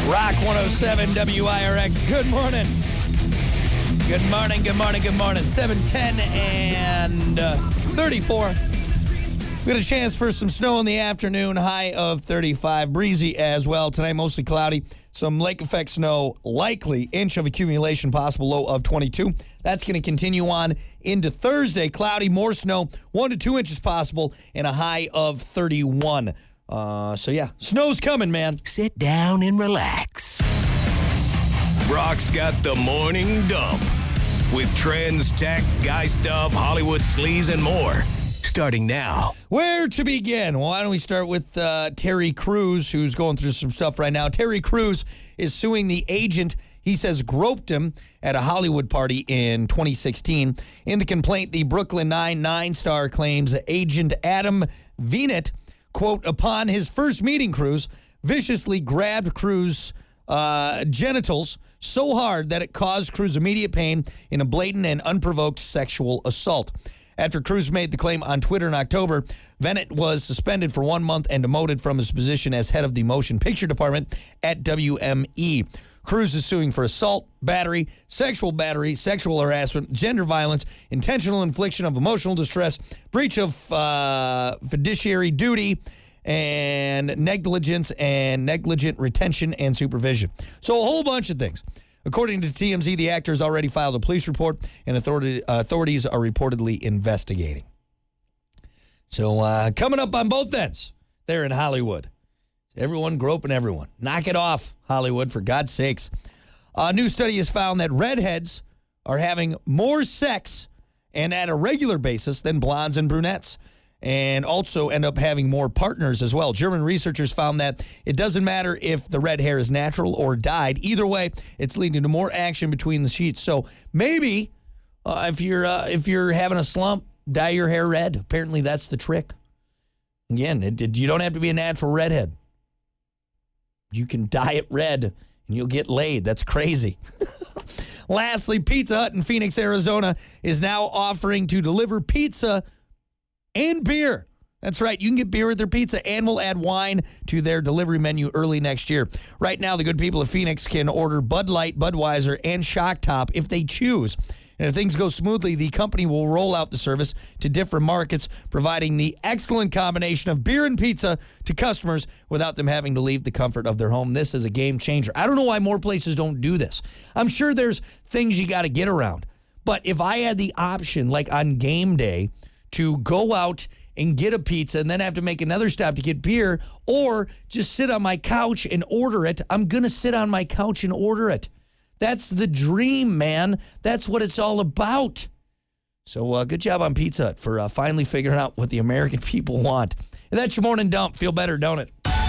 Rock 107 WIRX. Good morning. Good morning, good morning, good morning. 7:10 and 34. We got a chance for some snow in the afternoon, high of 35. Breezy as well. Tonight, mostly cloudy. Some lake effect snow, likely inch of accumulation possible, low of 22. That's going to continue on into Thursday. Cloudy, more snow, 1 to 2 inches possible, and a high of 31. So yeah, snow's coming, man. Sit down and relax. Brock's got the morning dump with trends, tech, guy stuff, Hollywood sleaze, and more. Starting now. Where to begin? Well, why don't we start with Terry Crews, who's going through some stuff right now. Terry Crews is suing the agent he says groped him at a Hollywood party in 2016. In the complaint, the Brooklyn Nine-Nine star claims agent Adam Venit, quote, upon his first meeting, Crews viciously grabbed Crews' genitals so hard that it caused Crews immediate pain in a blatant and unprovoked sexual assault. After Crews made the claim on Twitter in October, Venit was suspended for 1 month and demoted from his position as head of the motion picture department at WME. Crews is suing for assault, battery, sexual harassment, gender violence, intentional infliction of emotional distress, breach of fiduciary duty, and negligence and negligent retention and supervision. So a whole bunch of things. According to TMZ, the actor has already filed a police report, and authorities are reportedly investigating. So coming up on both ends there in Hollywood. Everyone groping everyone. Knock it off, Hollywood, for God's sakes. A new study has found that redheads are having more sex and at a regular basis than blondes and brunettes, and also end up having more partners as well. German researchers found that it doesn't matter if the red hair is natural or dyed. Either way, it's leading to more action between the sheets. So maybe if you're having a slump, dye your hair red. Apparently that's the trick. Again, you don't have to be a natural redhead. You can dye it red and you'll get laid. That's crazy. Lastly, Pizza Hut in Phoenix, Arizona is now offering to deliver pizza and beer. That's right. You can get beer with their pizza and will add wine to their delivery menu early next year. Right now, the good people of Phoenix can order Bud Light, Budweiser, and Shock Top if they choose. And if things go smoothly, the company will roll out the service to different markets, providing the excellent combination of beer and pizza to customers without them having to leave the comfort of their home. This is a game changer. I don't know why more places don't do this. I'm sure there's things you got to get around. But if I had the option, like on game day, to go out and get a pizza and then have to make another stop to get beer, or just sit on my couch and order it, I'm going to sit on my couch and order it. That's the dream, man. That's what it's all about. So good job on Pizza Hut for finally figuring out what the American people want. And that's your morning dump. Feel better, don't it?